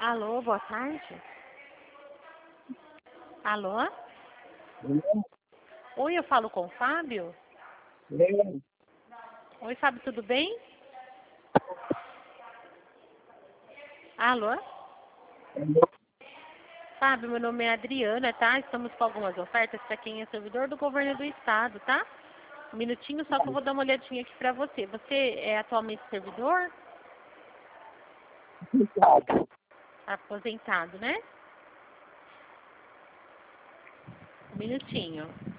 Alô, boa tarde. Alô? Oi, eu falo com o Fábio? Oi, Fábio, tudo bem? Alô? Fábio, meu nome é Adriana, tá? Estamos com algumas ofertas para quem é servidor do governo do estado, tá? Um minutinho só que eu vou dar uma olhadinha aqui para você. Você é atualmente servidor? Aposentado, né? Um minutinho.